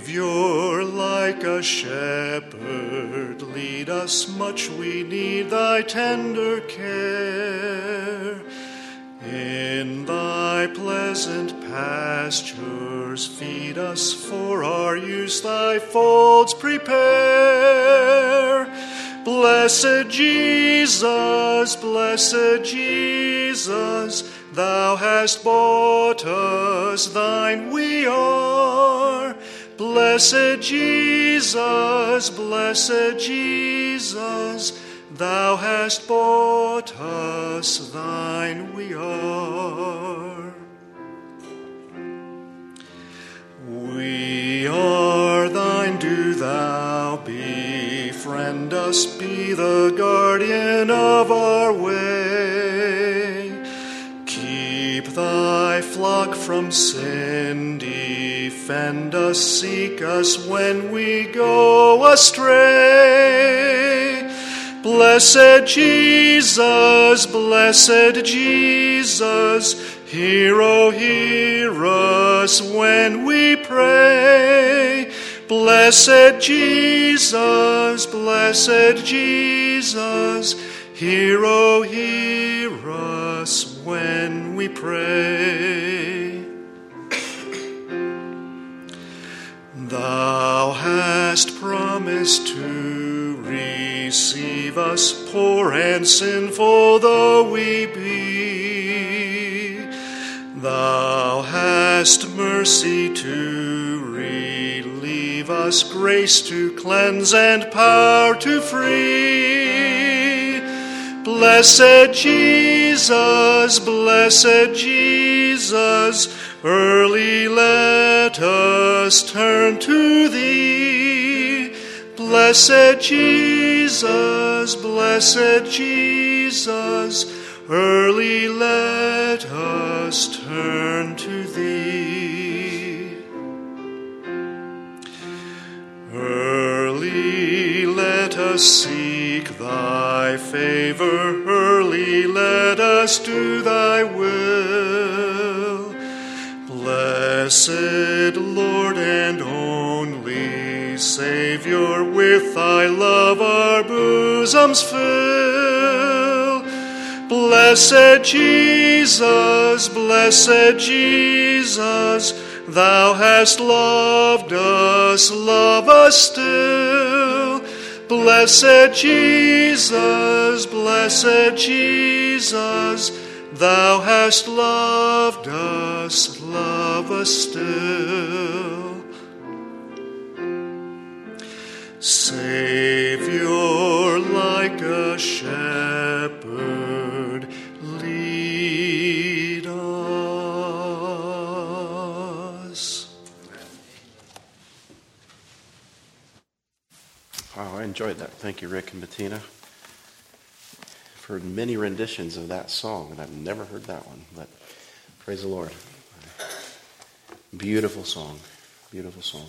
Savior, like a shepherd, lead us much we need thy tender care. In thy pleasant pastures feed us, for our use thy folds prepare. Blessed Jesus, thou hast bought us, thine we are. Blessed Jesus, thou hast bought us, thine we are. We are thine, do thou befriend us, be the guardian of our way. Keep thy flock from sin, defend us, seek us when we go astray. Blessed Jesus, hear, O hear us when we pray. Blessed Jesus, hear, O hear us when we pray. Thou hast promised to receive us, poor and sinful though we be. Thou hast mercy to relieve us, grace to cleanse and power to free. Blessed Jesus, early let us turn to thee. Blessed Jesus, early let us turn to thee. Early let us seek thy favor, early let us do thy will. Blessed Lord and only Savior, with thy love our bosoms fill. Blessed Jesus, thou hast loved us, love us still. Blessed Jesus, thou hast loved us, love us still. Savior, like a shepherd, lead us. Wow, I enjoyed that. Thank you, Rick and Bettina. I've heard many renditions of that song, and I've never heard that one, but praise the Lord. Beautiful song. Beautiful song.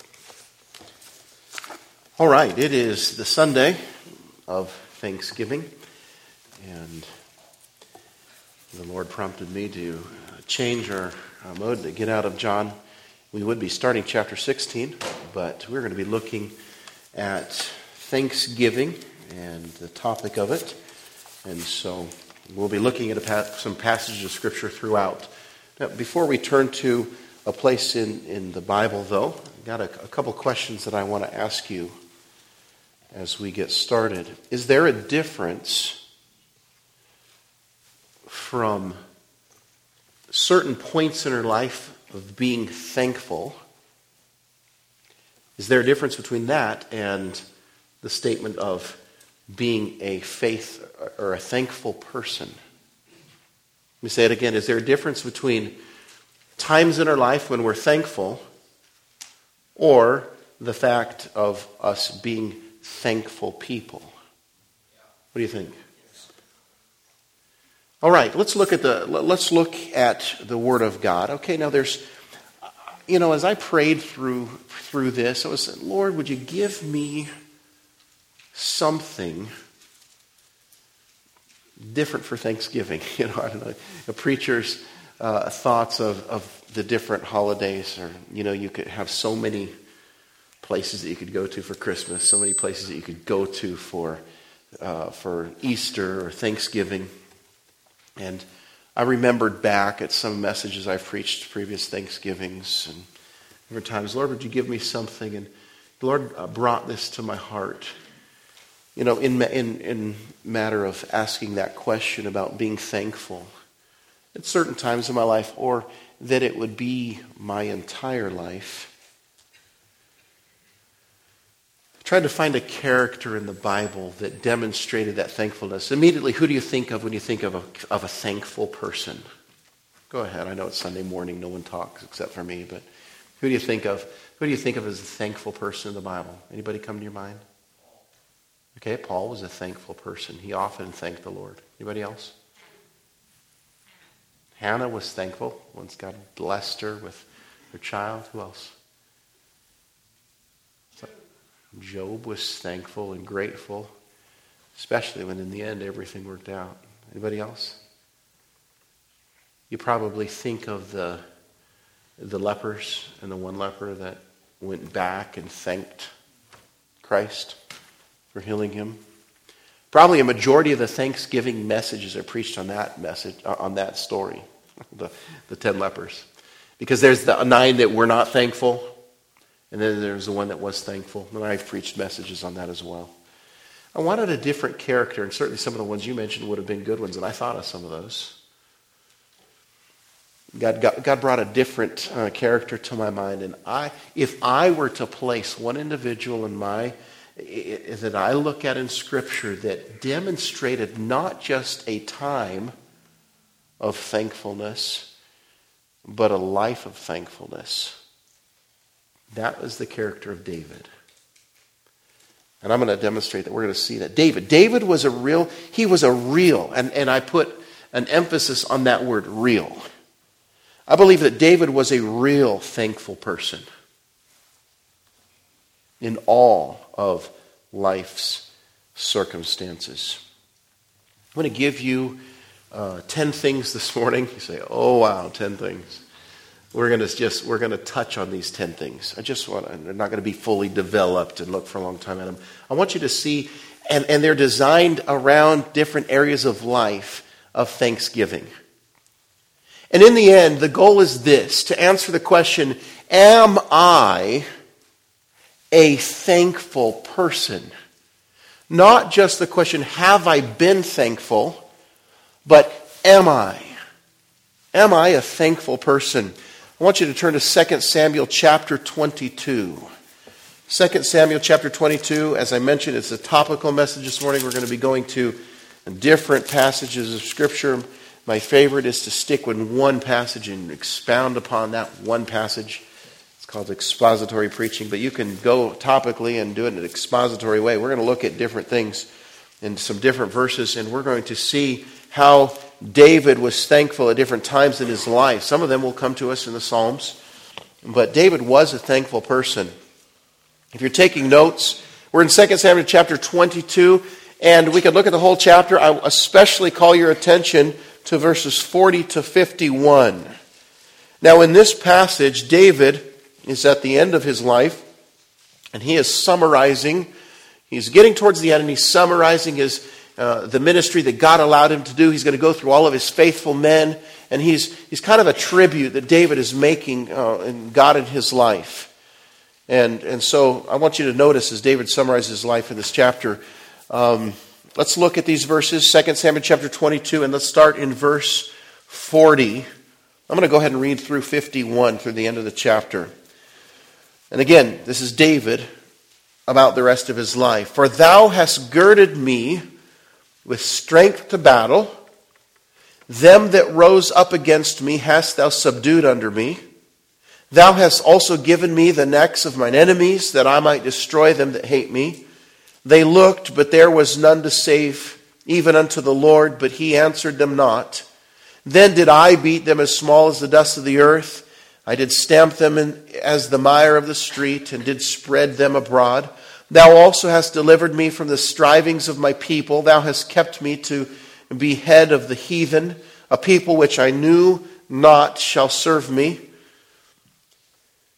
All right, it is the Sunday of Thanksgiving, and the Lord prompted me to change our mode, to get out of John. We would be starting chapter 16, but we're going to be looking at Thanksgiving and the topic of it. And so we'll be looking at some passages of Scripture throughout. Now, before we turn to a place in the Bible, though, I've got a couple questions that I want to ask you as we get started. Is there a difference from certain points in our life of being thankful? Is there a difference between that and the statement of being a faith or a thankful person? Let me say it again. Is there a difference between times in our life when we're thankful or the fact of us being thankful people? What do you think? All right, let's look at the Word of God. Okay, now there's, as I prayed through this, I was saying, Lord, would you give me something different for Thanksgiving? I don't know, a preacher's thoughts of the different holidays, or you could have so many places that you could go to for Christmas, so many places that you could go to for Easter or Thanksgiving. And I remembered back at some messages I've preached previous Thanksgivings and different times, Lord, would you give me something? And the Lord brought this to my heart. You know, in matter of asking that question about being thankful at certain times in my life, or that it would be my entire life. I tried to find a character in the Bible that demonstrated that thankfulness. Immediately, who do you think of when you think of a thankful person? Go ahead. I know it's Sunday morning. No one talks except for me. But who do you think of? Who do you think of as a thankful person in the Bible? Anybody come to your mind? Okay, Paul was a thankful person. He often thanked the Lord. Anybody else? Hannah was thankful once God blessed her with her child. Who else? Job was thankful and grateful, especially when in the end everything worked out. Anybody else? You probably think of the lepers and the one leper that went back and thanked Christ for healing him. Probably a majority of the Thanksgiving messages are preached on that message, on that story, the 10 lepers. Because there's the 9 that were not thankful, and then there's the one that was thankful. And I've preached messages on that as well. I wanted a different character, and certainly some of the ones you mentioned would have been good ones, and I thought of some of those. God brought a different character to my mind, and if I were to place one individual in that I look at in Scripture that demonstrated not just a time of thankfulness, but a life of thankfulness, that was the character of David. And I'm going to demonstrate that. We're going to see that. David was a real, and I put an emphasis on that word, real. I believe that David was a real thankful person in all of life's circumstances. I'm going to give you 10 things this morning. You say, oh wow, 10 things. We're going to touch on these 10 things. They're not going to be fully developed and look for a long time at them. I want you to see, and they're designed around different areas of life of thanksgiving. And in the end, the goal is this, to answer the question, am I a thankful person? Not just the question, have I been thankful, but am I? Am I a thankful person? I want you to turn to 2 Samuel chapter 22. 2 Samuel chapter 22, as I mentioned, it's a topical message this morning. We're going to be going to different passages of Scripture. My favorite is to stick with one passage and expound upon that one passage. It's called expository preaching, but you can go topically and do it in an expository way. We're going to look at different things in some different verses, and we're going to see how David was thankful at different times in his life. Some of them will come to us in the Psalms, but David was a thankful person. If you're taking notes, we're in 2 Samuel chapter 22, and we could look at the whole chapter. I especially call your attention to verses 40 to 51. Now in this passage, David is at the end of his life, and he is summarizing. He's getting towards the end, and he's summarizing the ministry that God allowed him to do. He's going to go through all of his faithful men, and he's kind of a tribute that David is making in God in his life. And so I want you to notice as David summarizes his life in this chapter. Let's look at these verses, 2 Samuel chapter 22, and let's start in verse 40. I'm going to go ahead and read through 51, through the end of the chapter. And again, this is David about the rest of his life. For thou hast girded me with strength to battle. Them that rose up against me hast thou subdued under me. Thou hast also given me the necks of mine enemies, that I might destroy them that hate me. They looked, but there was none to save, even unto the Lord, but he answered them not. Then did I beat them as small as the dust of the earth. I did stamp them as the mire of the street, and did spread them abroad. Thou also hast delivered me from the strivings of my people. Thou hast kept me to be head of the heathen. A people which I knew not shall serve me.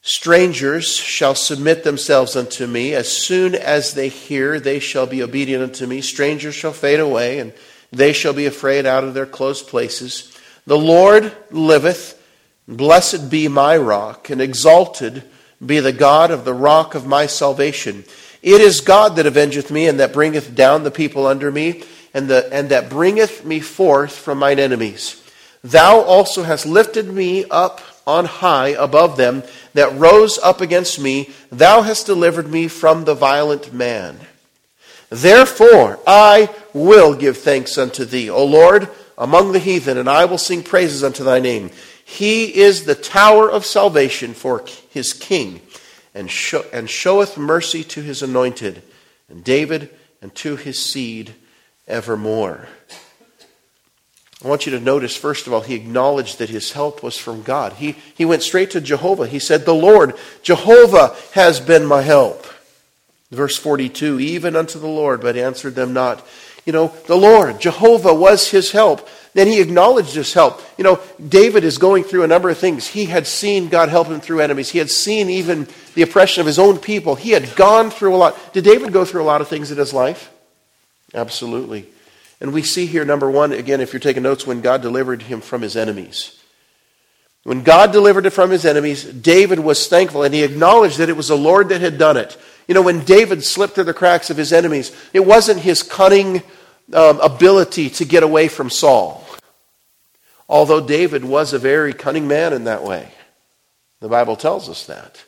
Strangers shall submit themselves unto me. As soon as they hear, they shall be obedient unto me. Strangers shall fade away, and they shall be afraid out of their close places. The Lord liveth. Blessed be my rock, and exalted be the God of the rock of my salvation. It is God that avengeth me, and that bringeth down the people under me, and that bringeth me forth from mine enemies. Thou also hast lifted me up on high above them that rose up against me. Thou hast delivered me from the violent man. Therefore I will give thanks unto thee, O Lord, among the heathen, and I will sing praises unto thy name. He is the tower of salvation for his king, and showeth mercy to his anointed, and David, and to his seed evermore. I want you to notice, first of all, he acknowledged that his help was from God. He went straight to Jehovah. He said, the Lord, Jehovah has been my help. Verse 42, even unto the Lord, but answered them not. The Lord, Jehovah, was his help. Then he acknowledged his help. David is going through a number of things. He had seen God help him through enemies. He had seen even the oppression of his own people. He had gone through a lot. Did David go through a lot of things in his life? Absolutely. And we see here, number one, again, if you're taking notes, when God delivered him from his enemies. When God delivered him from his enemies, David was thankful, and he acknowledged that it was the Lord that had done it. When David slipped through the cracks of his enemies, it wasn't his cunning ability to get away from Saul. Although David was a very cunning man in that way. The Bible tells us that.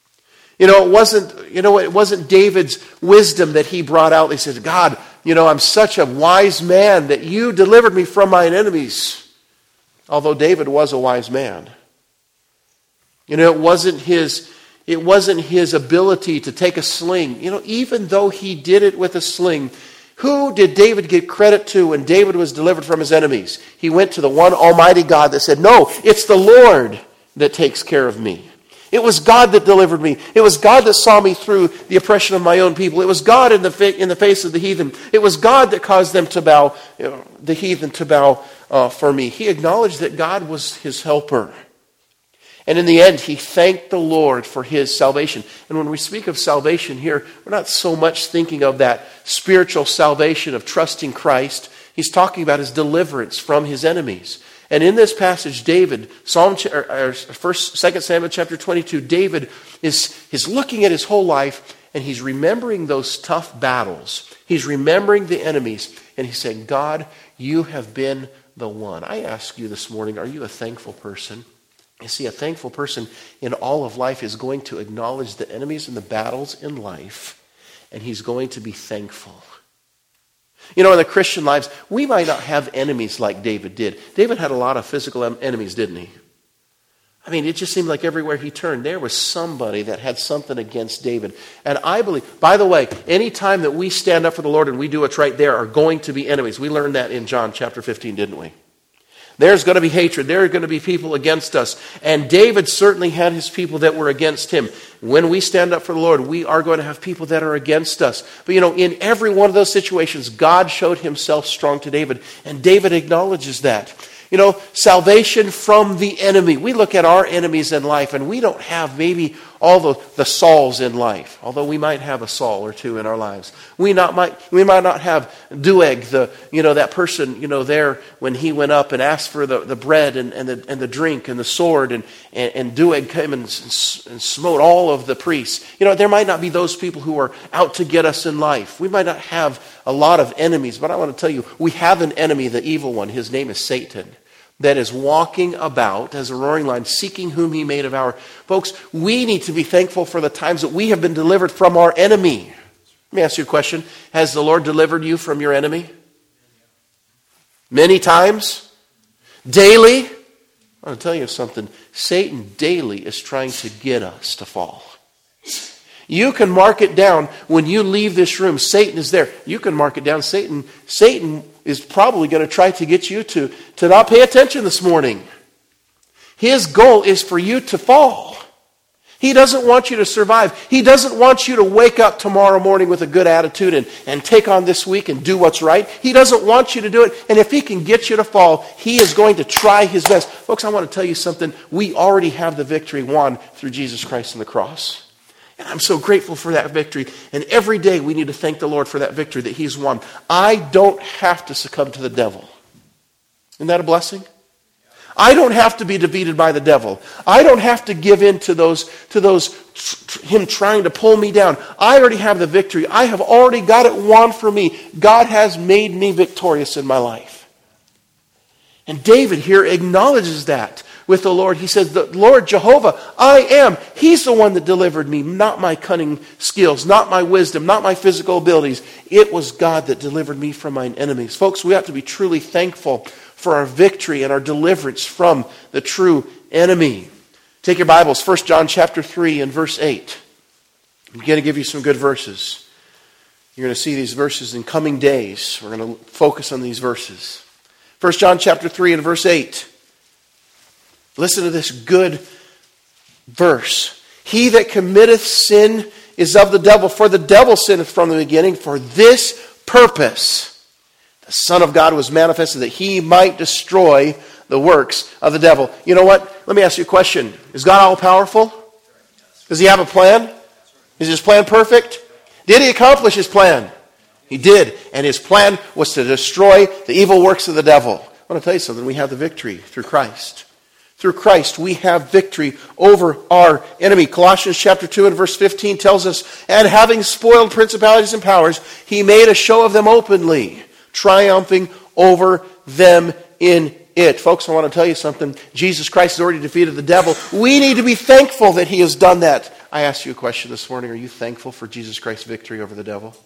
It wasn't David's wisdom that he brought out. He said, God, I'm such a wise man that you delivered me from mine enemies. Although David was a wise man. It wasn't his ability to take a sling. Even though he did it with a sling, who did David get credit to when David was delivered from his enemies? He went to the one almighty God that said, no, it's the Lord that takes care of me. It was God that delivered me. It was God that saw me through the oppression of my own people. It was God in the face of the heathen. It was God that caused them to bow, the heathen to bow for me. He acknowledged that God was his helper. And in the end, he thanked the Lord for his salvation. And when we speak of salvation here, we're not so much thinking of that spiritual salvation of trusting Christ. He's talking about his deliverance from his enemies. And in this passage, David, 2 Samuel chapter 22, David is looking at his whole life, and he's remembering those tough battles. He's remembering the enemies, and he's saying, God, you have been the one. I ask you this morning, are you a thankful person? You see, a thankful person in all of life is going to acknowledge the enemies and the battles in life, and he's going to be thankful. In the Christian lives, we might not have enemies like David did. David had a lot of physical enemies, didn't he? It just seemed like everywhere he turned, there was somebody that had something against David. And I believe, by the way, any time that we stand up for the Lord and we do what's right, there are going to be enemies. We learned that in John chapter 15, didn't we? There's going to be hatred. There are going to be people against us. And David certainly had his people that were against him. When we stand up for the Lord, we are going to have people that are against us. But in every one of those situations, God showed himself strong to David. And David acknowledges that. Salvation from the enemy. We look at our enemies in life, and we don't have maybe all the Sauls in life. Although we might have a Saul or two in our lives. We might not have Doeg, that person, there when he went up and asked for the bread and the drink and the sword, and Doeg came and smote all of the priests. There might not be those people who are out to get us in life. We might not have a lot of enemies, but I want to tell you, we have an enemy, the evil one. His name is Satan, that is walking about as a roaring lion, seeking whom he may devour. Folks, we need to be thankful for the times that we have been delivered from our enemy. Let me ask you a question. Has the Lord delivered you from your enemy? Many times? Daily? I want to tell you something. Satan daily is trying to get us to fall. You can mark it down when you leave this room. Satan is there. You can mark it down. Satan is probably going to try to get you to not pay attention this morning. His goal is for you to fall. He doesn't want you to survive. He doesn't want you to wake up tomorrow morning with a good attitude and take on this week and do what's right. He doesn't want you to do it. And if he can get you to fall, he is going to try his best. Folks, I want to tell you something. We already have the victory won through Jesus Christ on the cross. And I'm so grateful for that victory. And every day we need to thank the Lord for that victory that he's won. I don't have to succumb to the devil. Isn't that a blessing? I don't have to be defeated by the devil. I don't have to give in to those him trying to pull me down. I already have the victory. I have already got it won for me. God has made me victorious in my life. And David here acknowledges that with the Lord. He says, the Lord Jehovah, I am. He's the one that delivered me, not my cunning skills, not my wisdom, not my physical abilities. It was God that delivered me from mine enemies. Folks, we have to be truly thankful for our victory and our deliverance from the true enemy. Take your Bibles, 1 John chapter 3 and verse 8. I'm going to give you some good verses. You're going to see these verses in coming days. We're going to focus on these verses. 1 John chapter 3 and verse 8. Listen to this good verse. He that committeth sin is of the devil, for the devil sinneth from the beginning. For this purpose the Son of God was manifested, that he might destroy the works of the devil. You know what? Let me ask you a question. Is God all-powerful? Does he have a plan? Is his plan perfect? Did he accomplish his plan? He did. And his plan was to destroy the evil works of the devil. I want to tell you something. We have the victory through Christ. Through Christ, we have victory over our enemy. Colossians chapter 2 and verse 15 tells us, and having spoiled principalities and powers, he made a show of them openly, triumphing over them in it. Folks, I want to tell you something. Jesus Christ has already defeated the devil. We need to be thankful that he has done that. I asked you a question this morning. Are you thankful for Jesus Christ's victory over the devil?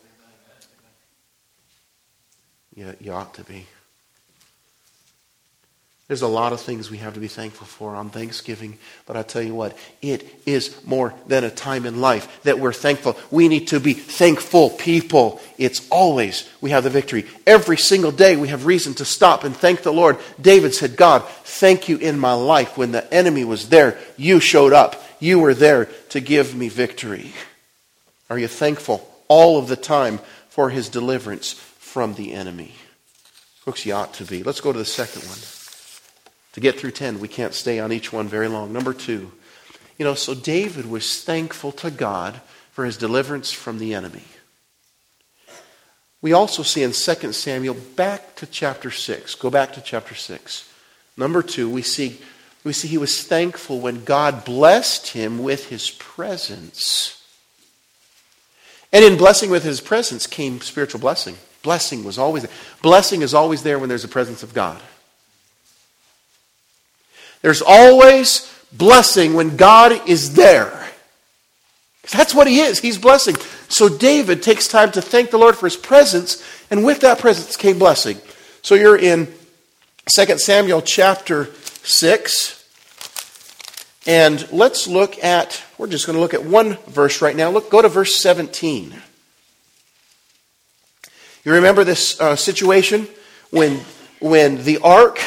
Yeah, you ought to be. There's a lot of things we have to be thankful for on Thanksgiving. But I tell you what, it is more than a time in life that we're thankful. We need to be thankful people. It's always we have the victory. Every single day we have reason to stop and thank the Lord. David said, God, thank you in my life. When the enemy was there, you showed up. You were there to give me victory. Are you thankful all of the time for his deliverance from the enemy? Folks, you ought to be. Let's go to the second one. To get through 10, we can't stay on each one very long. Number 2, so David was thankful to God for his deliverance from the enemy. We also see in 2 Samuel, back to chapter 6. Go back to chapter 6. Number 2, we see he was thankful when God blessed him with his presence. And in blessing with his presence came spiritual blessing. Blessing was always there. Blessing is always there when there's a presence of God. There's always blessing when God is there. That's what he is. He's blessing. So David takes time to thank the Lord for his presence, and with that presence came blessing. So you're in 2 Samuel chapter 6, and we're just going to look at one verse right now. Go to verse 17. You remember this situation when the ark...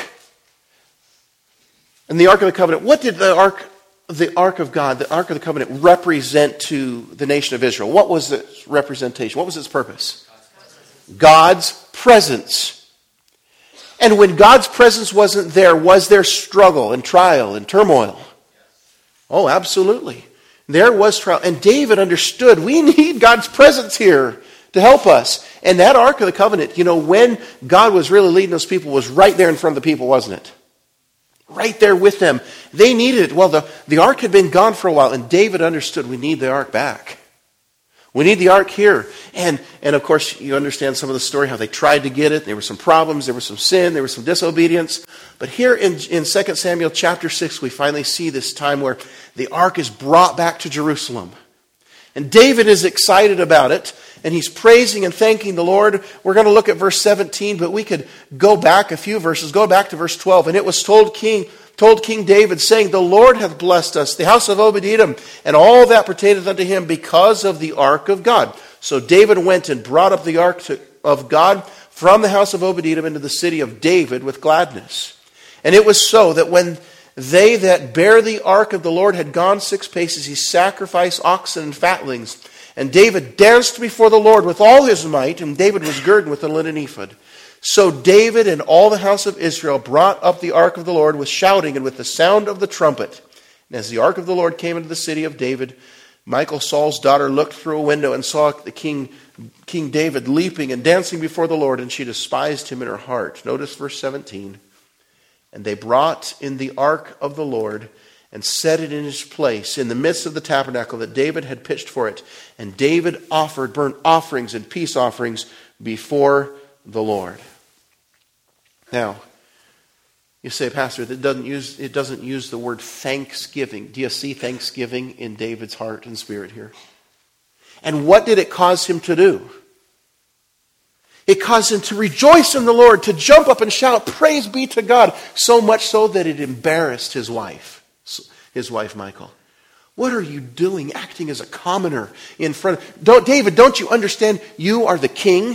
And the Ark of the Covenant, what did the Ark of God, the Ark of the Covenant, represent to the nation of Israel? What was its representation? What was its purpose? God's presence. And when God's presence wasn't there, was there struggle and trial and turmoil? Oh, absolutely. There was trial. And David understood we need God's presence here to help us. And that Ark of the Covenant, when God was really leading those people, was right there in front of the people, wasn't it? Right there with them. They needed it. Well, the ark had been gone for a while, and David understood we need the ark back. We need the ark here. And of course, you understand some of the story, how they tried to get it. There were some problems, there was some sin, there was some disobedience. But here in 2 Samuel chapter 6, we finally see this time where the ark is brought back to Jerusalem. And David is excited about it, and he's praising and thanking the Lord. We're going to look at verse 17, but we could go back a few verses. Go back to verse 12. And it was told King David, saying, the Lord hath blessed us, the house of Obed-Edom, and all that pertaineth unto him, because of the ark of God. So David went and brought up the ark of God from the house of Obed-Edom into the city of David with gladness. And it was so that when they that bear the ark of the Lord had gone 6 paces, he sacrificed oxen and fatlings. And David danced before the Lord with all his might, and David was girded with a linen ephod. So David and all the house of Israel brought up the ark of the Lord with shouting and with the sound of the trumpet. And as the ark of the Lord came into the city of David, Michal, Saul's daughter, looked through a window and saw the King David leaping and dancing before the Lord, and she despised him in her heart. Notice verse 17. And they brought in the ark of the Lord and set it in his place in the midst of the tabernacle that David had pitched for it. And David offered burnt offerings and peace offerings before the Lord. Now, you say, Pastor, it doesn't use the word thanksgiving. Do you see thanksgiving in David's heart and spirit here? And what did it cause him to do? It caused him to rejoice in the Lord, to jump up and shout, praise be to God, so much so that it embarrassed his wife Michal. What are you doing acting as a commoner in front of... David, don't you understand you are the king?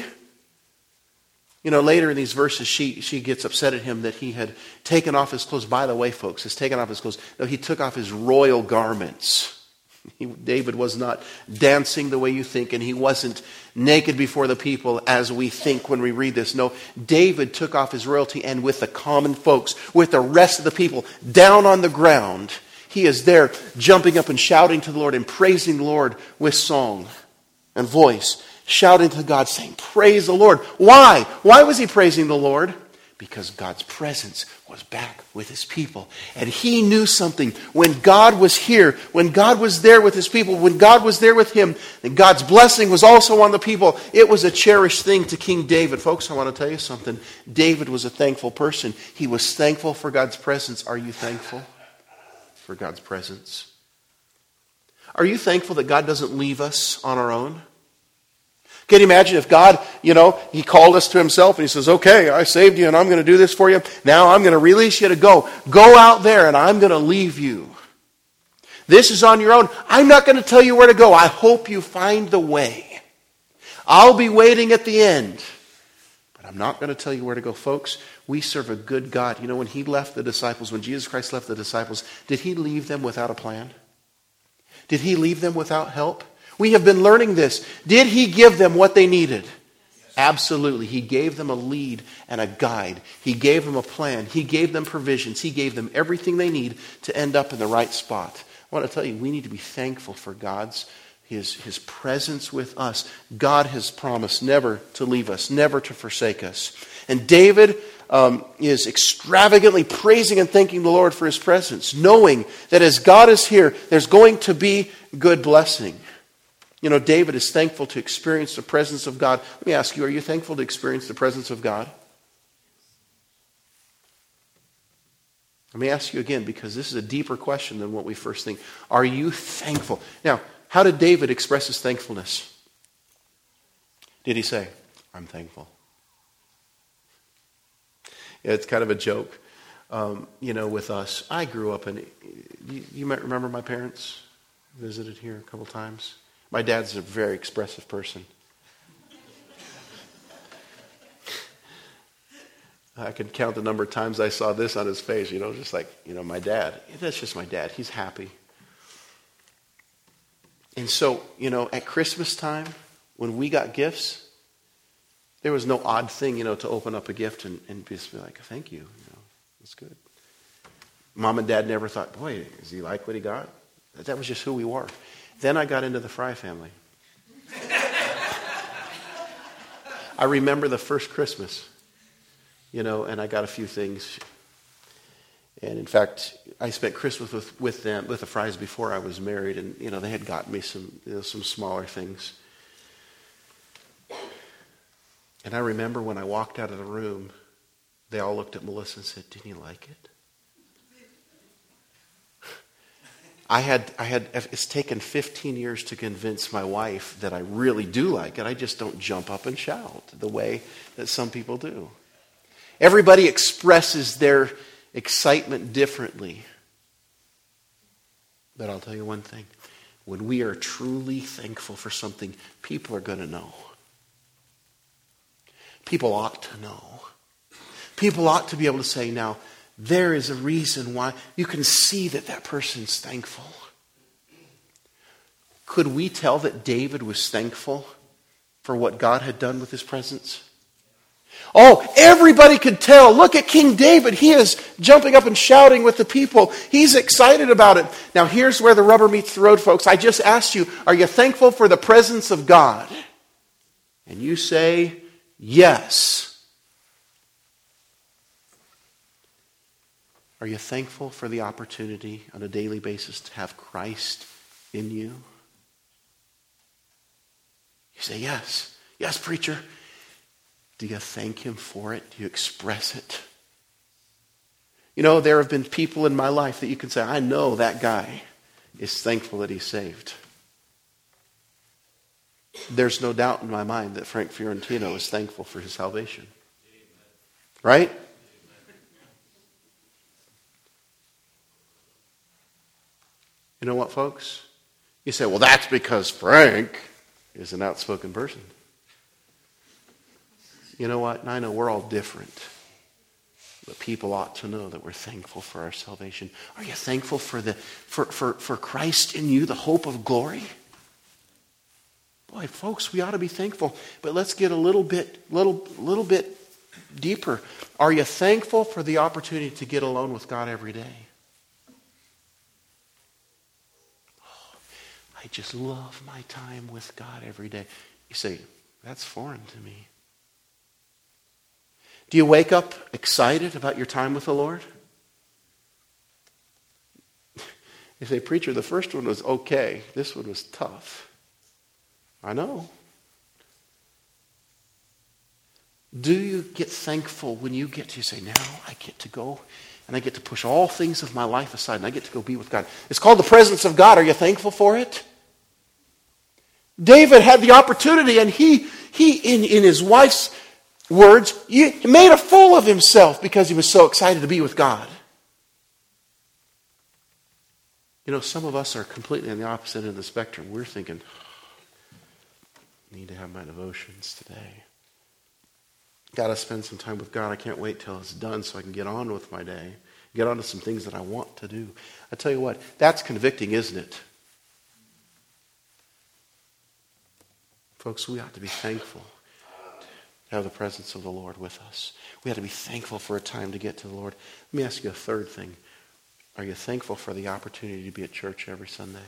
You know, later in these verses, she gets upset at him that he had taken off his clothes. By the way, folks, he's taken off his clothes. No, he took off his royal garments. David was not dancing the way you think, and he wasn't naked before the people as we think when we read this. No, David took off his royalty, and with the common folks, with the rest of the people, down on the ground, he is there jumping up and shouting to the Lord and praising the Lord with song and voice. Shouting to God, saying, praise the Lord. Why? Why was he praising the Lord? Because God's presence was back with his people. And he knew something. When God was here, when God was there with his people, when God was there with him, and God's blessing was also on the people, it was a cherished thing to King David. Folks, I want to tell you something. David was a thankful person. He was thankful for God's presence. Are you thankful for God's presence? Are you thankful that God doesn't leave us on our own? Can you imagine if God, he called us to himself and he says, okay, I saved you and I'm going to do this for you. Now I'm going to release you to go. Go out there and I'm going to leave you. This is on your own. I'm not going to tell you where to go. I hope you find the way. I'll be waiting at the end. But I'm not going to tell you where to go. Folks, we serve a good God. You know, when he left the disciples, when Jesus Christ left the disciples, did he leave them without a plan? Did he leave them without help? We have been learning this. Did he give them what they needed? Absolutely. He gave them a lead and a guide. He gave them a plan. He gave them provisions. He gave them everything they need to end up in the right spot. I want to tell you, we need to be thankful for his presence with us. God has promised never to leave us, never to forsake us. And David is extravagantly praising and thanking the Lord for his presence, knowing that as God is here, there's going to be good blessing. You know, David is thankful to experience the presence of God. Let me ask you, are you thankful to experience the presence of God? Let me ask you again, because this is a deeper question than what we first think. Are you thankful? Now, how did David express his thankfulness? Did he say, I'm thankful? Yeah, it's kind of a joke, with us. I grew up in, you might remember my parents visited here a couple times. My dad's a very expressive person. I could count the number of times I saw this on his face, just like, my dad. That's just my dad. He's happy. And so, at Christmas time, when we got gifts, there was no odd thing, to open up a gift and just be like, thank you. That's good. Mom and Dad never thought, boy, does he like what he got? That was just who we were. Then I got into the Fry family. I remember the first Christmas, and I got a few things. And in fact, I spent Christmas with the Frys before I was married, and they had gotten me some smaller things. And I remember when I walked out of the room, they all looked at Melissa and said, "Didn't you like it?" It's taken 15 years to convince my wife that I really do like it. I just don't jump up and shout the way that some people do. Everybody expresses their excitement differently. But I'll tell you one thing. When we are truly thankful for something, people are going to know. People ought to know. People ought to be able to say, now, there is a reason why. You can see that that person's thankful. Could we tell that David was thankful for what God had done with his presence? Oh, everybody could tell. Look at King David. He is jumping up and shouting with the people. He's excited about it. Now here's where the rubber meets the road, folks. I just asked you, are you thankful for the presence of God? And you say, yes. Are you thankful for the opportunity on a daily basis to have Christ in you? You say, yes. Yes, preacher. Do you thank him for it? Do you express it? You know, there have been people in my life that you can say, I know that guy is thankful that he's saved. There's no doubt in my mind that Frank Fiorentino is thankful for his salvation. Right? You know what, folks? You say, well, that's because Frank is an outspoken person. You know what? And I know we're all different. But people ought to know that we're thankful for our salvation. Are you thankful for Christ in you, the hope of glory? Boy, folks, we ought to be thankful. But let's get a little bit deeper. Are you thankful for the opportunity to get alone with God every day? Oh, I just love my time with God every day. You say, that's foreign to me. Do you wake up excited about your time with the Lord? You say, preacher, the first one was okay. This one was tough. I know. Do you get thankful when you say, now I get to go and I get to push all things of my life aside and I get to go be with God? It's called the presence of God. Are you thankful for it? David had the opportunity, and he in his wife's words, he made a fool of himself because he was so excited to be with God. You know, some of us are completely on the opposite end of the spectrum. We're thinking, I need to have my devotions today. Got to spend some time with God. I can't wait till it's done so I can get on with my day. Get on to some things that I want to do. I tell you what, that's convicting, isn't it? Folks, we ought to be thankful to have the presence of the Lord with us. We ought to be thankful for a time to get to the Lord. Let me ask you a third thing. Are you thankful for the opportunity to be at church every Sunday?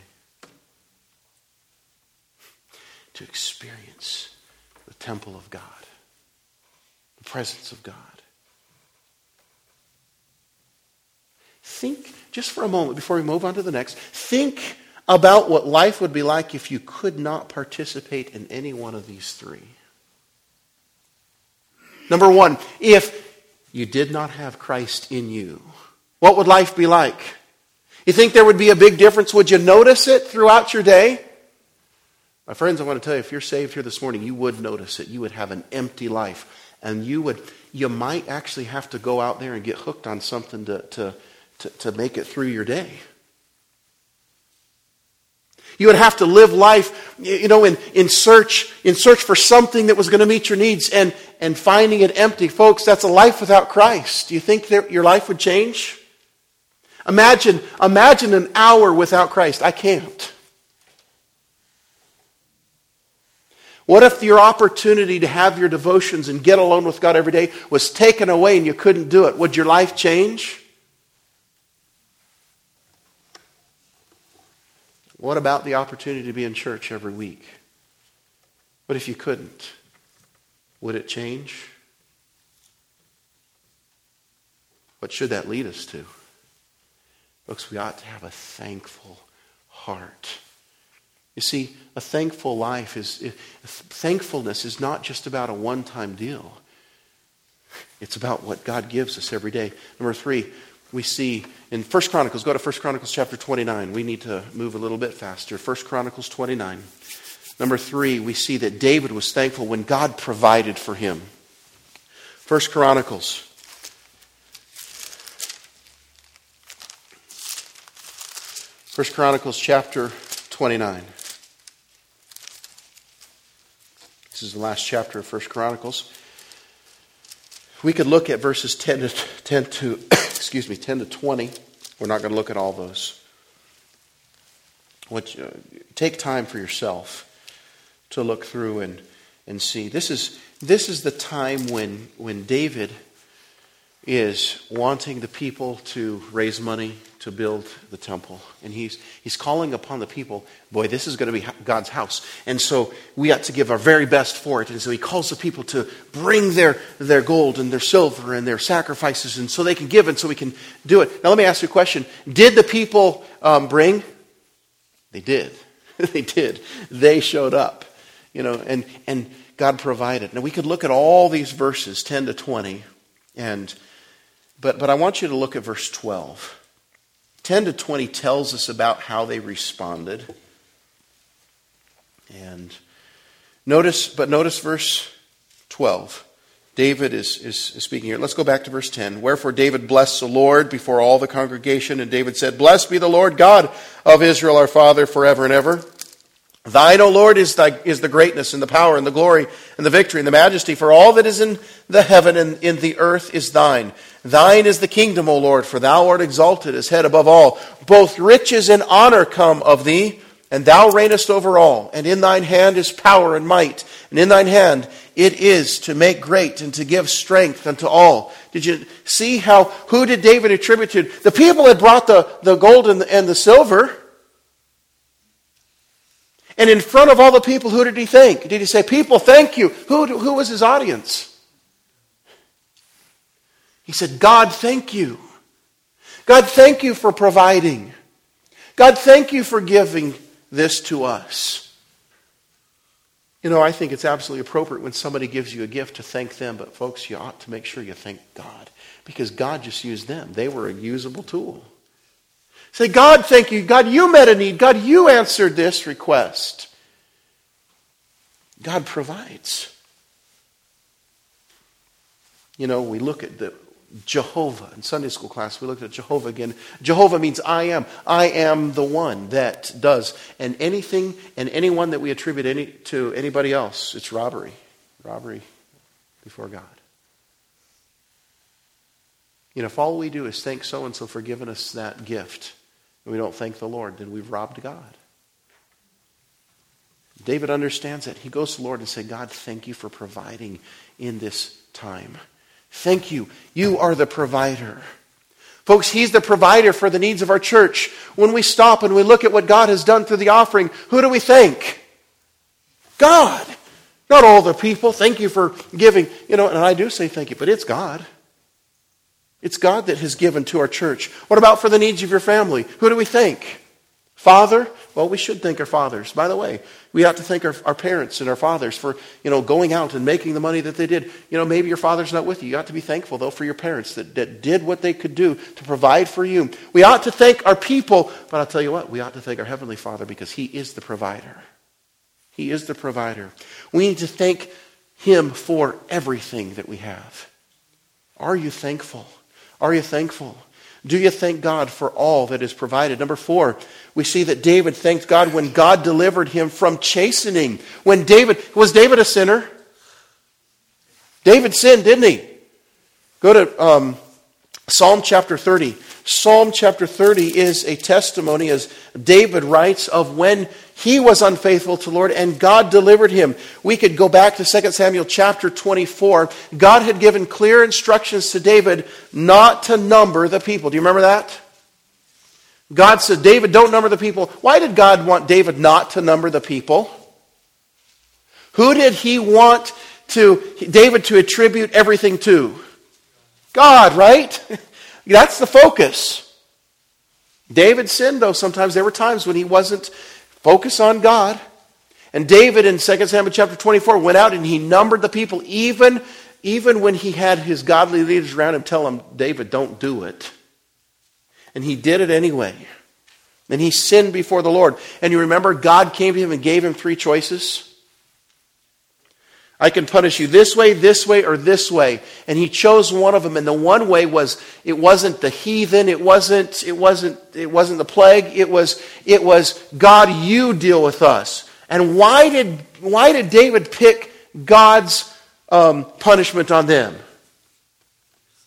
To experience the temple of God, the presence of God. Think, just for a moment before we move on to the next, think about what life would be like if you could not participate in any one of these three. Number one, if you did not have Christ in you, what would life be like? You think there would be a big difference? Would you notice it throughout your day? My friends, I want to tell you, if you're saved here this morning, you would notice it. You would have an empty life. And you might actually have to go out there and get hooked on something to make it through your day. You would have to live life, in search for something that was going to meet your needs, and finding it empty. Folks, that's a life without Christ. Do you think that your life would change? Imagine an hour without Christ. I can't. What if your opportunity to have your devotions and get alone with God every day was taken away and you couldn't do it? Would your life change? What about the opportunity to be in church every week? What if you couldn't? Would it change? What should that lead us to? Folks, we ought to have a thankful heart. You see, a thankful life thankfulness is not just about a one-time deal. It's about what God gives us every day. Number three, we see in 1 Chronicles, go to 1 Chronicles chapter 29. We need to move a little bit faster. 1 Chronicles 29. Number three, we see that David was thankful when God provided for him. 1 Chronicles. First Chronicles chapter 29. This is the last chapter of 1 Chronicles. We could look at verses 10 to 10 to 20. We're not going to look at all those. Take time for yourself to look through and see. This is the time when David is wanting the people to raise money to build the temple. And he's calling upon the people, boy, this is going to be God's house. And so we ought to give our very best for it. And so he calls the people to bring their gold and their silver and their sacrifices, and so they can give and so we can do it. Now let me ask you a question. Did the people bring? They did. They did. They showed up. And God provided. Now we could look at all these verses, 10 to 20, but I want you to look at verse 12. 10 to 20 tells us about how they responded. And notice verse 12. David is speaking here. Let's go back to verse 10. Wherefore David blessed the Lord before all the congregation, and David said, Blessed be the Lord God of Israel our Father forever and ever. Thine, O Lord, is the greatness and the power and the glory and the victory and the majesty, for all that is in the heaven and in the earth is thine. Thine is the kingdom, O Lord, for thou art exalted as head above all. Both riches and honor come of thee, and thou reignest over all. And in thine hand is power and might, and in thine hand it is to make great and to give strength unto all. Did you see who did David attribute to? The people had brought the gold and the silver. And in front of all the people, who did he thank? Did he say, people, thank you? Who was his audience? He said, God, thank you. God, thank you for providing. God, thank you for giving this to us. I think it's absolutely appropriate when somebody gives you a gift to thank them. But folks, you ought to make sure you thank God. Because God just used them. They were a usable tool. Say, God, thank you. God, you met a need. God, you answered this request. God provides. We look at the Jehovah. In Sunday school class, we looked at Jehovah again. Jehovah means I am. I am the one that does. And anything and anyone that we attribute to anybody else, it's robbery. Robbery before God. If all we do is thank so-and-so for giving us that gift, and we don't thank the Lord, then we've robbed God. David understands that. He goes to the Lord and says, God, thank you for providing in this time. Thank you. You are the provider. Folks, He's the provider for the needs of our church. When we stop and we look at what God has done through the offering, who do we thank? God. Not all the people. Thank you for giving. And I do say thank you, but it's God. It's God that has given to our church. What about for the needs of your family? Who do we thank? Father? Well, we should thank our fathers. By the way, we ought to thank our parents and our fathers for, going out and making the money that they did. Maybe your father's not with you. You ought to be thankful, though, for your parents that did what they could do to provide for you. We ought to thank our people, but I'll tell you what, we ought to thank our Heavenly Father because He is the provider. He is the provider. We need to thank Him for everything that we have. Are you thankful? Are you thankful? Do you thank God for all that is provided? Number 4, we see that David thanked God when God delivered him from chastening. Was David a sinner? David sinned, didn't he? Go to Psalm chapter 30. Psalm chapter 30 is a testimony, as David writes, of when he was unfaithful to the Lord and God delivered him. We could go back to 2 Samuel chapter 24. God had given clear instructions to David not to number the people. Do you remember that? God said, David, don't number the people. Why did God want David not to number the people? Who did he want David to attribute everything to? God, right? That's the focus. David sinned, though. Sometimes there were times when he wasn't focused on God. And David in 2 Samuel chapter 24 went out and he numbered the people even when he had his godly leaders around him tell him, David, don't do it. And he did it anyway. And he sinned before the Lord. And you remember God came to him and gave him 3 choices. I can punish you this way, or this way. And he chose one of them. And the one way was, it wasn't the heathen, it wasn't the plague, it was God, you deal with us. And why did David pick God's punishment on them?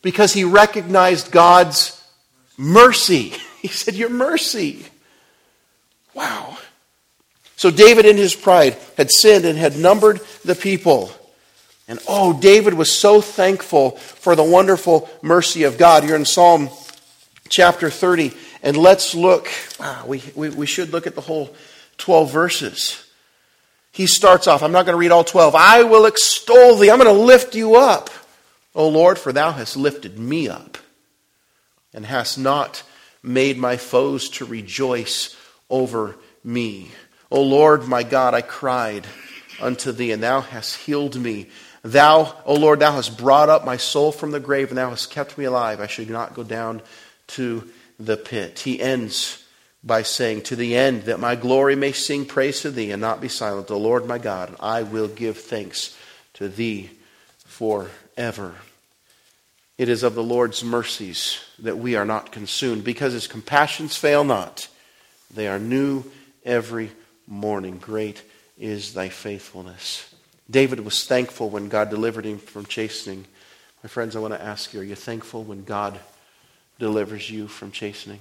because he recognized God's mercy. He said, your mercy. Wow. So David in his pride had sinned and had numbered the people. And David was so thankful for the wonderful mercy of God. You're in Psalm chapter 30. And let's look. We should look at the whole 12 verses. He starts off, I'm not going to read all 12. I will extol thee. I'm going to lift you up, O Lord, for thou hast lifted me up and hast not made my foes to rejoice over me. O Lord, my God, I cried unto thee, and thou hast healed me. Thou, O Lord, thou hast brought up my soul from the grave, and thou hast kept me alive. I should not go down to the pit. He ends by saying, to the end that my glory may sing praise to thee and not be silent. O Lord, my God, I will give thanks to thee forever. It is of the Lord's mercies that we are not consumed, because his compassions fail not. They are new every morning. Great is thy faithfulness. David was thankful when God delivered him from chastening. My friends, I want to ask you, are you thankful when God delivers you from chastening?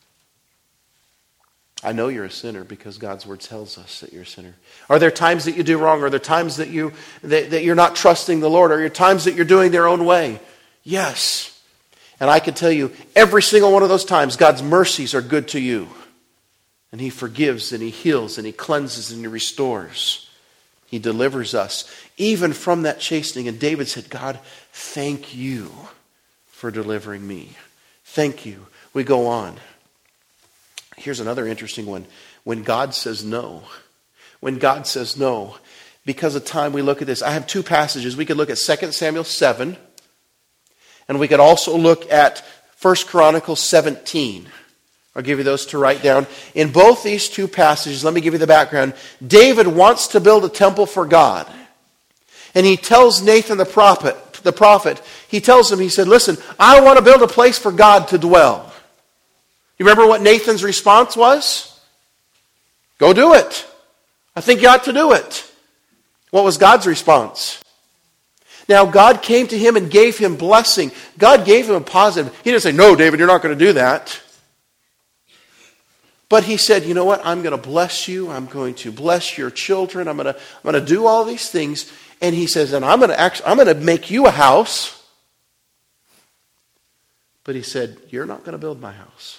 I know you're a sinner because God's word tells us that you're a sinner. Are there times that you do wrong? Are there times that you're not trusting the Lord? Are there times that you're doing their own way? Yes. And I can tell you, every single one of those times, God's mercies are good to you. And he forgives and he heals and he cleanses and he restores. He delivers us even from that chastening. And David said, God, thank you for delivering me. Thank you. We go on. Here's another interesting one. When God says no. When God says no. Because of time, we look at this. I have two passages. We could look at 2 Samuel 7. And we could also look at 1 Chronicles 17. I'll give you those to write down. In both these two passages, let me give you the background. David wants to build a temple for God. And he tells Nathan the prophet, he tells him, he said, listen, I want to build a place for God to dwell. You remember what Nathan's response was? Go do it. I think you ought to do it. What was God's response? Now, God came to him and gave him blessing. God gave him a positive. He didn't say, no, David, you're not going to do that. But he said, you know what? I'm going to bless you. I'm going to bless your children. I'm going to do all these things. And he says, and I'm going to make you a house. But he said, you're not going to build my house.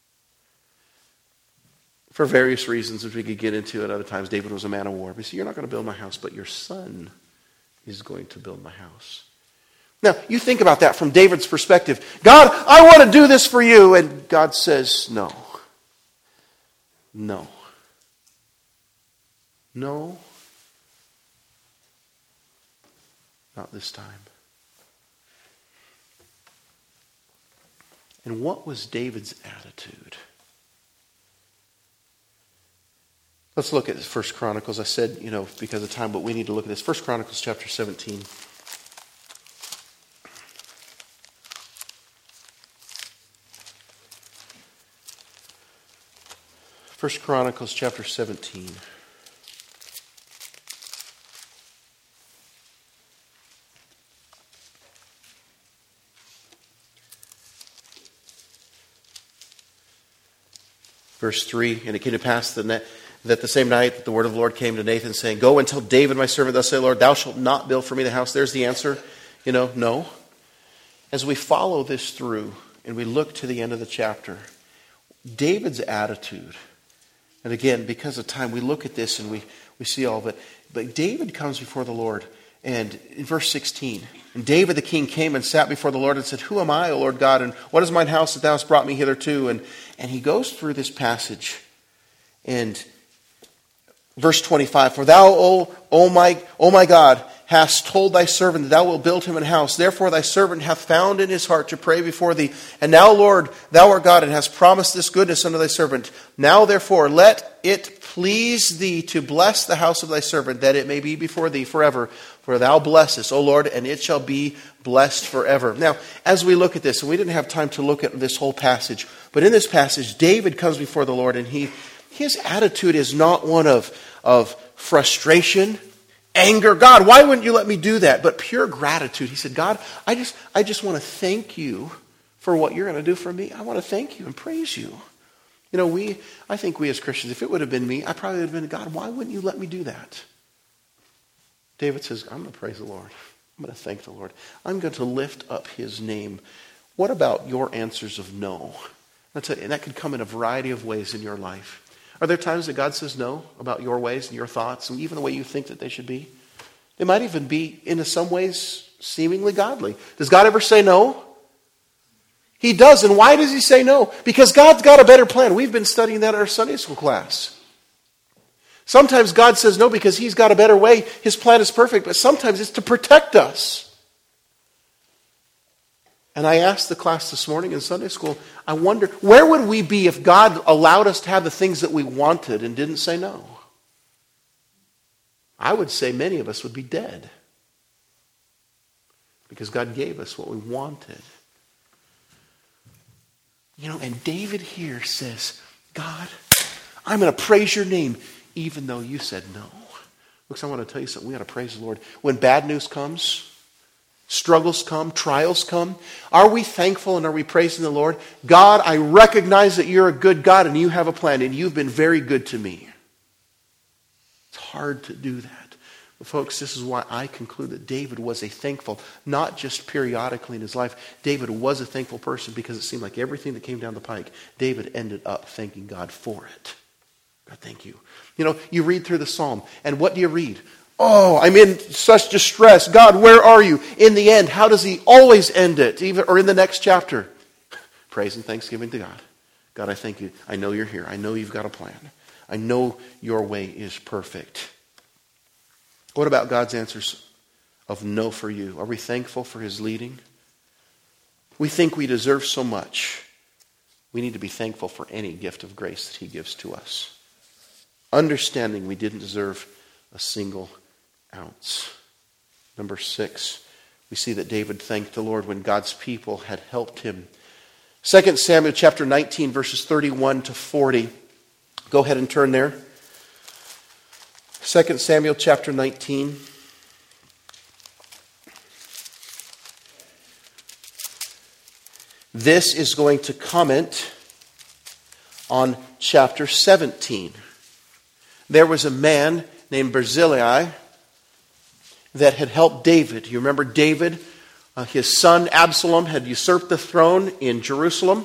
For various reasons, which we could get into at other times. David was a man of war. But he said, you're not going to build my house, but your son is going to build my house. Now, you think about that from David's perspective. God, I want to do this for you. And God says, no. No. No. Not this time. And what was David's attitude? Let's look at 1 Chronicles. I said, because of time, but we need to look at this. 1 Chronicles chapter 17. First Chronicles chapter 17. Verse 3, and it came to pass that the same night that the word of the Lord came to Nathan, saying, go and tell David my servant, thus say, Lord, thou shalt not build for me the house. There's the answer. No. As we follow this through and we look to the end of the chapter, David's attitude, and again, because of time, we look at this and we see all of it. But David comes before the Lord, and in verse 16, and David the king came and sat before the Lord and said, who am I, O Lord God, and what is mine house that thou hast brought me hitherto? And he goes through this passage, and verse 25, for thou, O my God, hast told thy servant that thou wilt build him an house. Therefore thy servant hath found in his heart to pray before thee. And now, Lord, thou art God, and hast promised this goodness unto thy servant. Now, therefore, let it please thee to bless the house of thy servant, that it may be before thee forever. For thou blessest, O Lord, and it shall be blessed forever. Now, as we look at this, and we didn't have time to look at this whole passage, but in this passage, David comes before the Lord, and his attitude is not one of frustration, anger. God, why wouldn't you let me do that? But pure gratitude. He said, God, I just want to thank you for what you're going to do for me. I want to thank you and praise you. You know, I think we as Christians, if it would have been me, I probably would have been, God, why wouldn't you let me do that? David says, I'm going to praise the Lord. I'm going to thank the Lord. I'm going to lift up his name. What about your answers of no? And that could come in a variety of ways in your life. Are there times that God says no about your ways and your thoughts and even the way you think that they should be? They might even be, in some ways, seemingly godly. Does God ever say no? He does. And why does he say no? Because God's got a better plan. We've been studying that in our Sunday school class. Sometimes God says no because he's got a better way. His plan is perfect, but sometimes it's to protect us. And I asked the class this morning in Sunday school, I wonder, where would we be if God allowed us to have the things that we wanted and didn't say no? I would say many of us would be dead. Because God gave us what we wanted. You know, and David here says, God, I'm going to praise your name even though you said no. Folks, I want to tell you something. We got to praise the Lord. When bad news comes, struggles come, trials come, are we thankful and are we praising the Lord? God, I recognize that you're a good God and you have a plan and you've been very good to me. It's hard to do that. But folks, this is why I conclude that David was a thankful, not just periodically in his life. David was a thankful person because it seemed like everything that came down the pike, David ended up thanking God for it. God, thank you. You know, you read through the psalm, and what do you read? Oh, I'm in such distress. God, where are you? In the end, how does he always end it? Even or in the next chapter? Praise and thanksgiving to God. God, I thank you. I know you're here. I know you've got a plan. I know your way is perfect. What about God's answers of no for you? Are we thankful for his leading? We think we deserve so much. We need to be thankful for any gift of grace that he gives to us. Understanding we didn't deserve a single ounce. Number 6, we see that David thanked the Lord when God's people had helped him. 2 Samuel chapter 19, verses 31 to 40. Go ahead and turn there. 2 Samuel chapter 19. This is going to comment on chapter 17. There was a man named Barzillai that had helped David. You remember David? His son Absalom had usurped the throne in Jerusalem.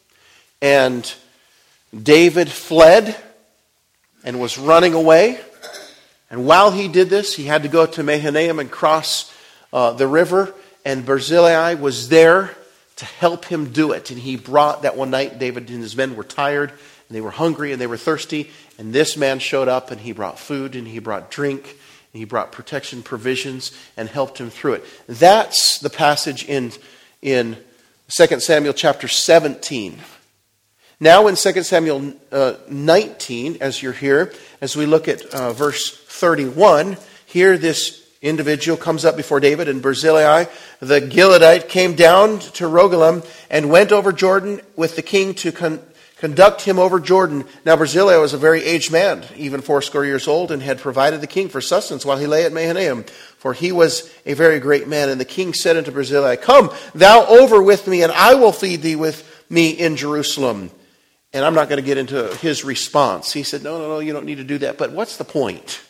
And David fled and was running away. And while he did this, he had to go to Mahanaim and cross the river. And Barzillai was there to help him do it. And he brought that one night, David and his men were tired, and they were hungry, and they were thirsty. And this man showed up, and he brought food, and he brought drink, and he brought protection provisions, and helped him through it. That's the passage in 2 Samuel chapter 17. Now in 2 Samuel 19, as you're here, as we look at verse 31, here this individual comes up before David, and Barzillai, the Gileadite, came down to Rogelim and went over Jordan with the king to conduct him over Jordan. Now Barzillai was a very aged man, even 80 years old, and had provided the king for sustenance while he lay at Mahanaim, for he was a very great man. And the king said unto Barzillai, Come thou over with me, and I will feed thee with me in Jerusalem. And I'm not going to get into his response. He said, No, you don't need to do that. But what's the point?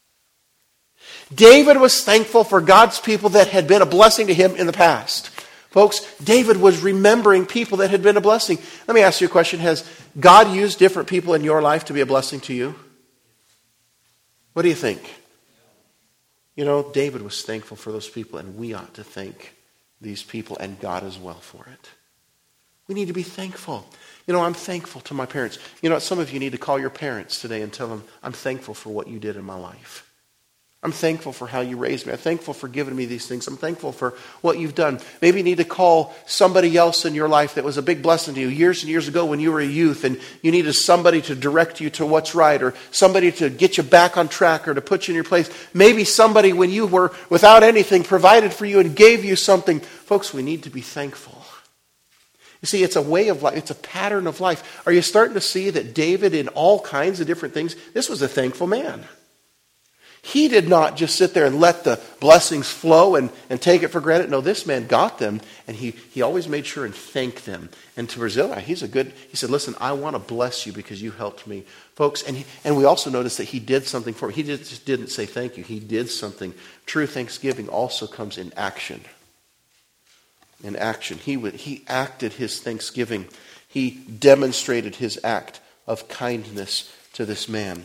David was thankful for God's people that had been a blessing to him in the past. Folks, David was remembering people that had been a blessing. Let me ask you a question. Has God used different people in your life to be a blessing to you? What do you think? You know, David was thankful for those people, and we ought to thank these people and God as well for it. We need to be thankful. You know, I'm thankful to my parents. You know, some of you need to call your parents today and tell them, I'm thankful for what you did in my life. I'm thankful for how you raised me. I'm thankful for giving me these things. I'm thankful for what you've done. Maybe you need to call somebody else in your life that was a big blessing to you years and years ago when you were a youth, and you needed somebody to direct you to what's right, or somebody to get you back on track, or to put you in your place. Maybe somebody when you were without anything provided for you and gave you something. Folks, we need to be thankful. You see, it's a way of life. It's a pattern of life. Are you starting to see that David, in all kinds of different things, this was a thankful man? He did not just sit there and let the blessings flow and take it for granted. No, this man got them, and he always made sure and thanked them. And to Barzillai, he said, listen, I want to bless you because you helped me. Folks, and we also noticed that he did something for him. He just didn't say thank you. He did something. True thanksgiving also comes in action. In action. He acted his thanksgiving. He demonstrated his act of kindness to this man.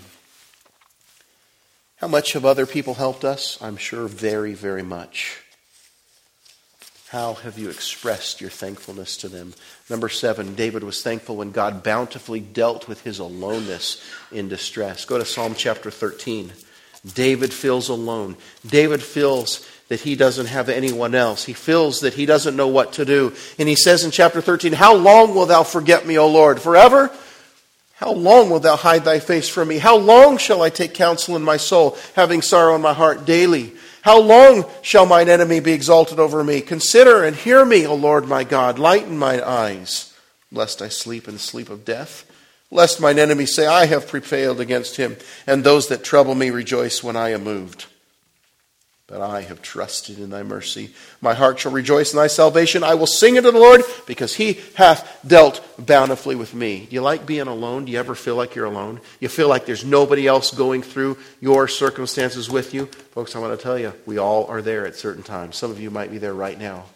How much have other people helped us? I'm sure very, very much. How have you expressed your thankfulness to them? Number 7, David was thankful when God bountifully dealt with his aloneness in distress. Go to Psalm chapter 13. David feels alone. David feels that he doesn't have anyone else. He feels that he doesn't know what to do. And he says in chapter 13, how long wilt thou forget me, O Lord? Forever? How long wilt thou hide thy face from me? How long shall I take counsel in my soul, having sorrow in my heart daily? How long shall mine enemy be exalted over me? Consider and hear me, O Lord my God. Lighten mine eyes, lest I sleep in the sleep of death. Lest mine enemies say, I have prevailed against him, and those that trouble me rejoice when I am moved. But I have trusted in thy mercy. My heart shall rejoice in thy salvation. I will sing unto the Lord, because he hath dealt bountifully with me. Do you like being alone? Do you ever feel like you're alone? You feel like there's nobody else going through your circumstances with you? Folks, I want to tell you, we all are there at certain times. Some of you might be there right now.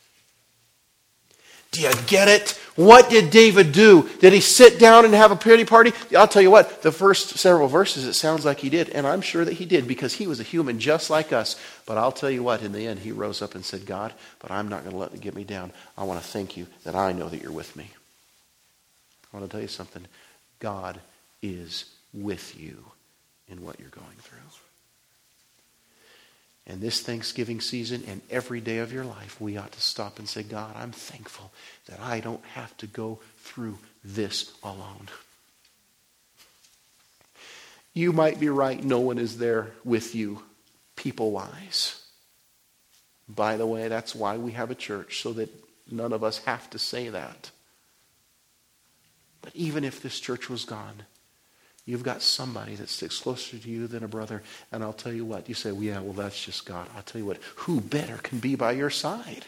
Do you get it? What did David do? Did he sit down and have a pity party? I'll tell you what, the first several verses, it sounds like he did. And I'm sure that he did, because he was a human just like us. But I'll tell you what, in the end, he rose up and said, God, but I'm not going to let it get me down. I want to thank you that I know that you're with me. I want to tell you something. God is with you in what you're going through. And this Thanksgiving season and every day of your life, we ought to stop and say, God, I'm thankful that I don't have to go through this alone. You might be right, no one is there with you, people-wise. By the way, that's why we have a church, so that none of us have to say that. But even if this church was gone, you've got somebody that sticks closer to you than a brother. And I'll tell you what, you say, well, yeah, well, that's just God. I'll tell you what, who better can be by your side?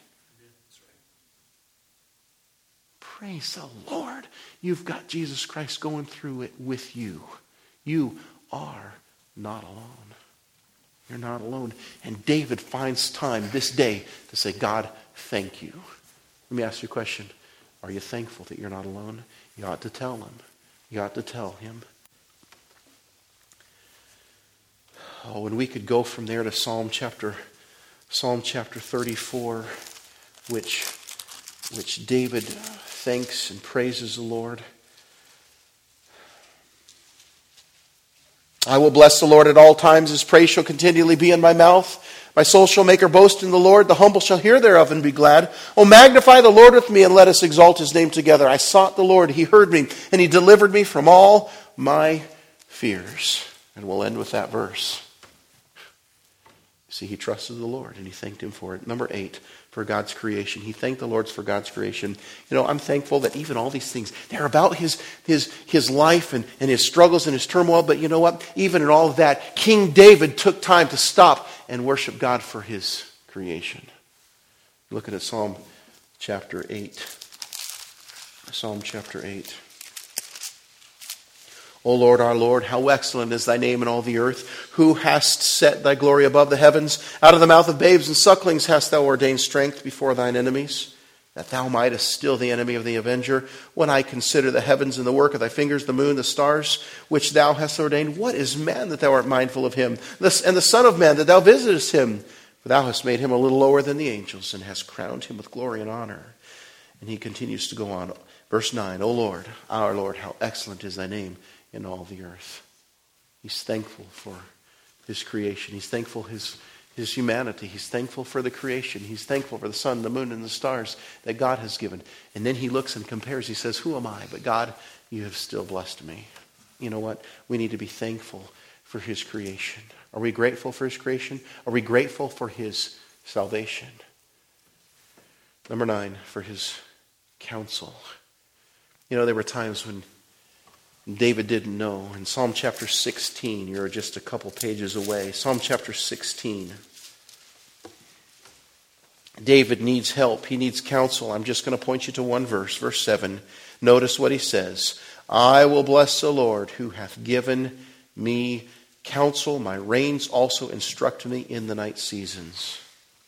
Praise the Lord. You've got Jesus Christ going through it with you. You are not alone. You're not alone. And David finds time this day to say, God, thank you. Let me ask you a question. Are you thankful that you're not alone? You ought to tell him. You ought to tell him. Oh, and we could go from there to Psalm chapter 34, which David thanks and praises the Lord. I will bless the Lord at all times. His praise shall continually be in my mouth. My soul shall make her boast in the Lord. The humble shall hear thereof and be glad. Oh, magnify the Lord with me, and let us exalt his name together. I sought the Lord. He heard me, and he delivered me from all my fears. And we'll end with that verse. See, he trusted the Lord and he thanked him for it. Number 8, for God's creation. He thanked the Lord for God's creation. You know, I'm thankful that even all these things, they're about his life and his struggles and his turmoil. But you know what? Even in all of that, King David took time to stop and worship God for his creation. Looking at Psalm chapter 8. Psalm chapter 8. O Lord, our Lord, how excellent is thy name in all the earth. Who hast set thy glory above the heavens? Out of the mouth of babes and sucklings hast thou ordained strength before thine enemies, that thou mightest still the enemy of the avenger. When I consider the heavens and the work of thy fingers, the moon, the stars, which thou hast ordained, what is man that thou art mindful of him? And the son of man that thou visitest him? For thou hast made him a little lower than the angels, and hast crowned him with glory and honor. And he continues to go on. Verse 9, O Lord, our Lord, how excellent is thy name in all the earth. He's thankful for his creation. He's thankful his humanity. He's thankful for the creation. He's thankful for the sun, the moon, and the stars that God has given. And then he looks and compares. He says, who am I? But God, you have still blessed me. You know what? We need to be thankful for his creation. Are we grateful for his creation? Are we grateful for his salvation? Number 9, for his counsel. You know, there were times when David didn't know. In Psalm chapter 16, you're just a couple pages away. Psalm chapter 16. David needs help. He needs counsel. I'm just going to point you to one verse, verse 7. Notice what he says. I will bless the Lord who hath given me counsel. My reins also instruct me in the night seasons.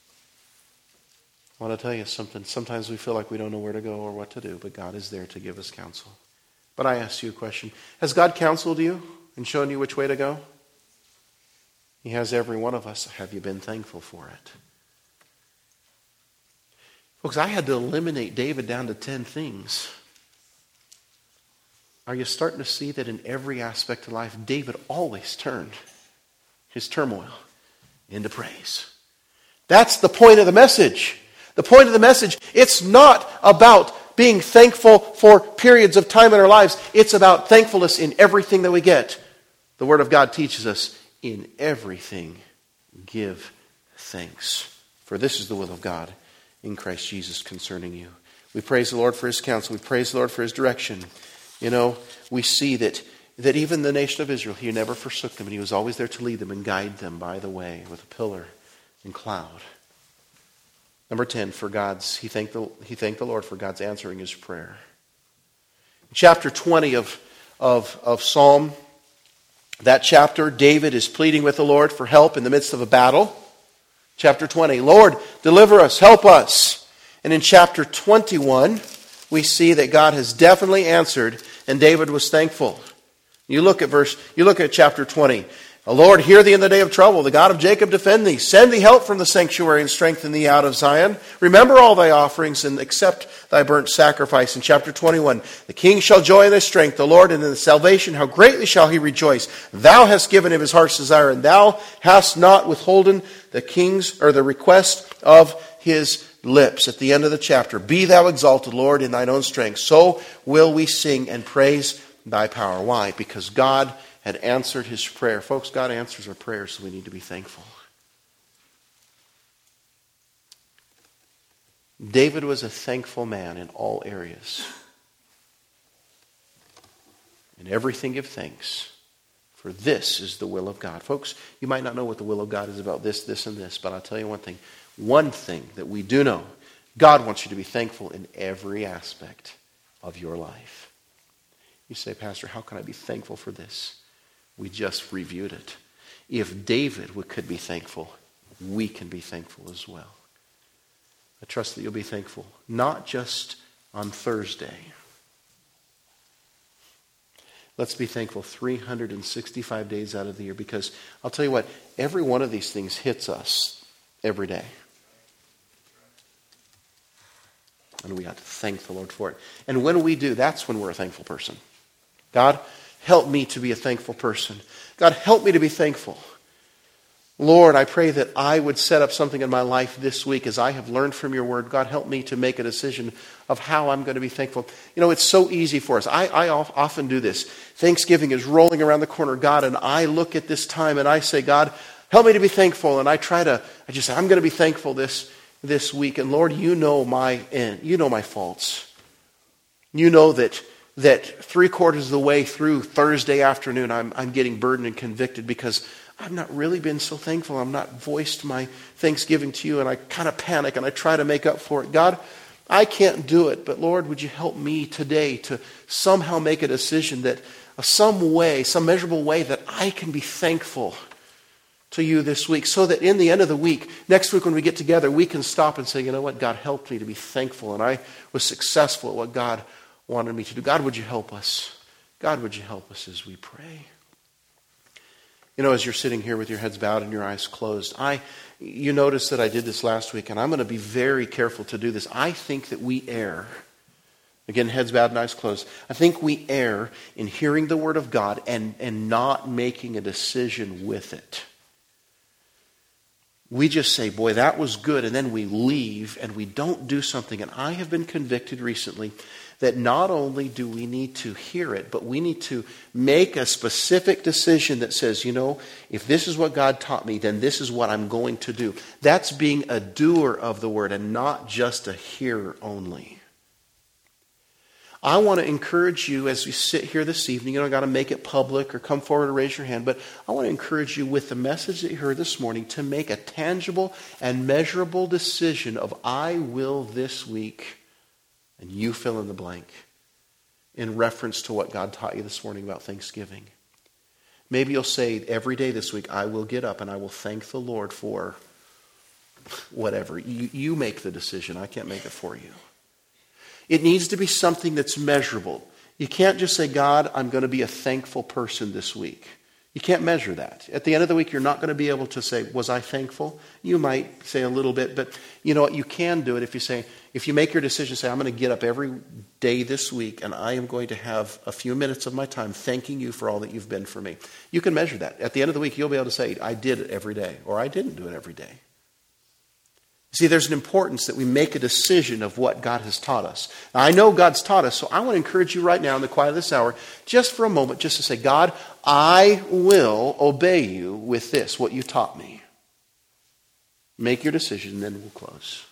I want to tell you something. Sometimes we feel like we don't know where to go or what to do, but God is there to give us counsel. But I ask you a question. Has God counseled you and shown you which way to go? He has every one of us. Have you been thankful for it? Folks, I had to eliminate David down to 10 things. Are you starting to see that in every aspect of life, David always turned his turmoil into praise? That's the point of the message. The point of the message, it's not about being thankful for periods of time in our lives. It's about thankfulness in everything that we get. The Word of God teaches us, in everything give thanks. For this is the will of God in Christ Jesus concerning you. We praise the Lord for His counsel. We praise the Lord for His direction. You know, we see that even the nation of Israel, He never forsook them, and He was always there to lead them and guide them by the way with a pillar and cloud. Number 10, he thanked the Lord for God's answering his prayer. In chapter 20 of Psalm, that chapter, David is pleading with the Lord for help in the midst of a battle. Chapter 20, Lord, deliver us, help us. And in chapter 21, we see that God has definitely answered, and David was thankful. You look at chapter 20. O Lord, hear thee in the day of trouble. The God of Jacob defend thee. Send thee help from the sanctuary and strengthen thee out of Zion. Remember all thy offerings and accept thy burnt sacrifice. In chapter 21, the king shall joy in thy strength, the Lord, and in the salvation, how greatly shall he rejoice. Thou hast given him his heart's desire, and thou hast not withholden the request of his lips. At the end of the chapter, be thou exalted, Lord, in thine own strength. So will we sing and praise thy power. Why? Because God had answered his prayer. Folks, God answers our prayers, so we need to be thankful. David was a thankful man in all areas. In everything give thanks, for this is the will of God. Folks, you might not know what the will of God is about this, and this, but I'll tell you one thing. One thing that we do know, God wants you to be thankful in every aspect of your life. You say, Pastor, how can I be thankful for this? We just reviewed it. If David could be thankful, we can be thankful as well. I trust that you'll be thankful, not just on Thursday. Let's be thankful 365 days out of the year, because I'll tell you what, every one of these things hits us every day. And we got to thank the Lord for it. And when we do, that's when we're a thankful person. God, help me to be a thankful person. God, help me to be thankful. Lord, I pray that I would set up something in my life this week as I have learned from your word. God, help me to make a decision of how I'm going to be thankful. You know, it's so easy for us. I often do this. Thanksgiving is rolling around the corner, God, and I look at this time and I say, God, help me to be thankful. And I just say, I'm going to be thankful this week. And Lord, you know my end. You know my faults. You know that 3/4 of the way through Thursday afternoon, I'm getting burdened and convicted because I've not really been so thankful. I've not voiced my thanksgiving to you, and I kind of panic and I try to make up for it. God, I can't do it, but Lord, would you help me today to somehow make a decision that some measurable way that I can be thankful to you this week, so that in the end of the week, next week when we get together, we can stop and say, you know what, God helped me to be thankful, and I was successful at what God wanted me to do. God, would you help us? God, would you help us as we pray? You know, as you're sitting here with your heads bowed and your eyes closed, you notice that I did this last week, and I'm going to be very careful to do this. I think that we err. Again, heads bowed and eyes closed. I think we err in hearing the word of God and not making a decision with it. We just say, boy, that was good, and then we leave and we don't do something. And I have been convicted recently that not only do we need to hear it, but we need to make a specific decision that says, you know, if this is what God taught me, then this is what I'm going to do. That's being a doer of the word and not just a hearer only. I want to encourage you as we sit here this evening. You don't got to make it public or come forward or raise your hand, but I want to encourage you with the message that you heard this morning to make a tangible and measurable decision of I will this week, and you fill in the blank, in reference to what God taught you this morning about Thanksgiving. Maybe you'll say every day this week, I will get up and I will thank the Lord for whatever. You make the decision. I can't make it for you. It needs to be something that's measurable. You can't just say, God, I'm going to be a thankful person this week. You can't measure that. At the end of the week, you're not going to be able to say, was I thankful? You might say a little bit, but you know what? You can do it if you make your decision, say, I'm going to get up every day this week and I am going to have a few minutes of my time thanking you for all that you've been for me. You can measure that. At the end of the week, you'll be able to say, I did it every day, or I didn't do it every day. See, there's an importance that we make a decision of what God has taught us. Now, I know God's taught us, so I want to encourage you right now in the quiet of this hour, just for a moment, just to say, God, I will obey you with this, what you taught me. Make your decision, and then we'll close.